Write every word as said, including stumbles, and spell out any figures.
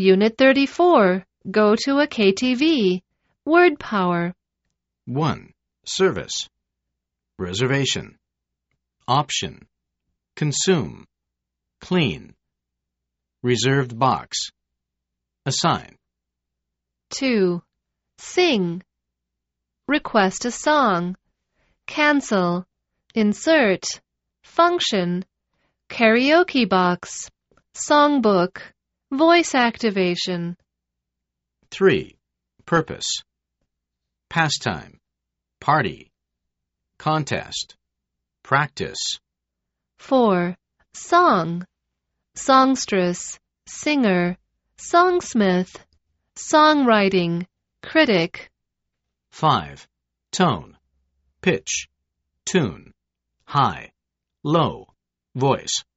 Unit thirty-four. Go to a K T V. Word power. one. Service. Reservation. Option. Consume. Clean. Reserved box. Assign. two. Sing. Request a song. Cancel. Insert. Function. Karaoke box. Songbook. Voice activation. three. Purpose. Pastime. Party. Contest. Practice. four. Song. Songstress. Singer. Songsmith. Songwriting. Critic. five. Tone. Pitch. Tune. High. Low. Voice.